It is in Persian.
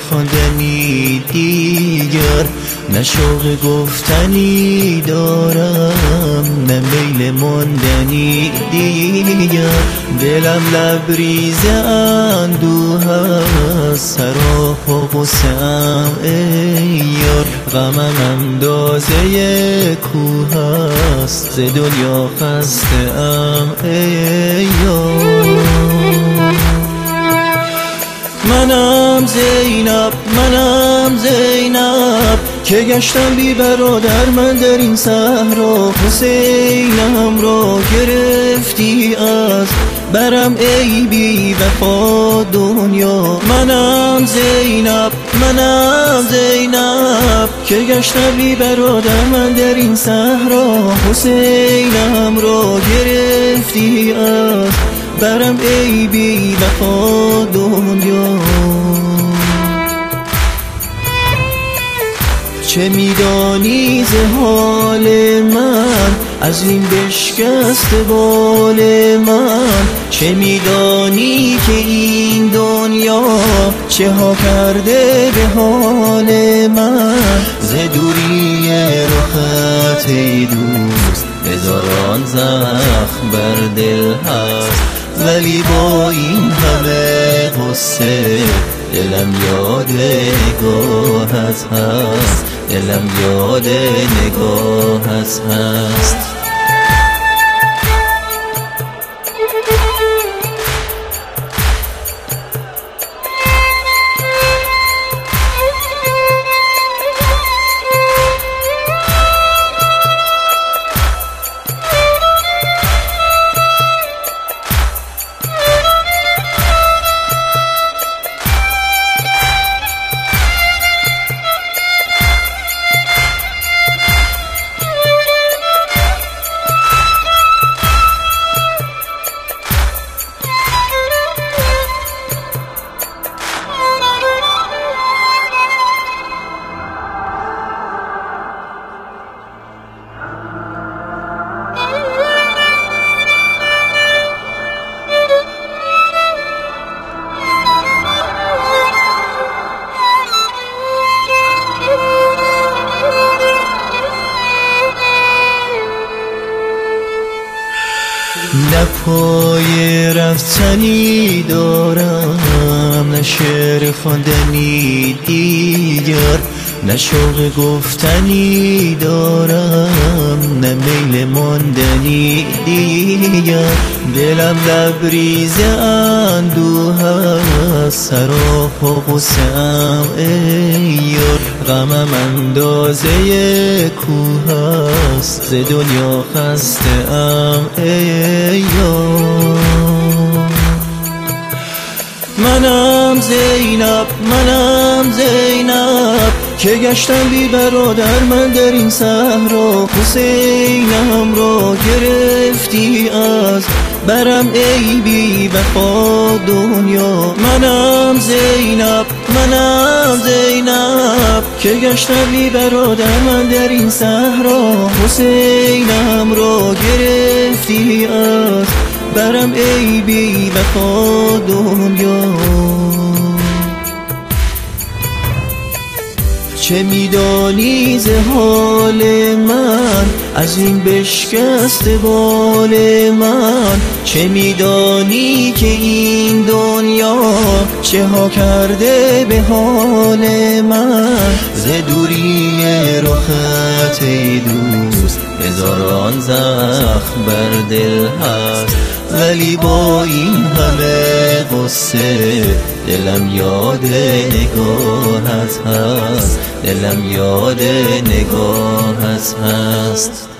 خواندنی دیگر، نه شوق گفتنی دارم، نه میل ماندنی دیگر. دلم لبریز اندوه است، سراپ و غصه‌ام ای یار. غمم اندازه کوه است، ز دنیا خسته ام ای یار. منم زینب که گشتم بی برادر من در این صحرا. حسینم را گرفتی از برم ای بی وفا دنیا. منم زینب که گشتم بی برادر من در این صحرا. حسینم را گرفتی از برم ای بی وفا دنیا. چه میدانی ز حال من، از این بشکست بال من؟ چه میدانی که این دنیا چه ها کرده به حال من؟ ز دوری رخت ای دوست هزاران زخم بر دل هست، ولی با این همه غصه دلم یاد نگاهت هست، دلم یاد نگاهت هست. نه پای رفتنی دارم، نه شعر خواندنی دیگر، نه شوق گفتنی دارم، نه میل ماندنی دیگر. دلم لبریز اندوه است، سراپ و غصه‌ام ای یار. غمم اندازه کوه است، ز دنیا خسته ام ای یار. منم زینب که گشتم بی برادر من در این صحرا. حسینم را گرفتی از برم ای بی وفا دنیا. منم زینب که گشتم بی برادر من در این صحرا. حسینم را گرفتی از برم ای بی وفا دنیا. چه میدانی ز حال من، از این بشکست بال من؟ چه میدانی که این دنیا چه ها کرده به حال من؟ ز دوری رخت ای دوست هزاران زخم بر دل هست، ولی با این همه غصه دلم یاد نگاهت هست، دلم یاد نگاهت هست.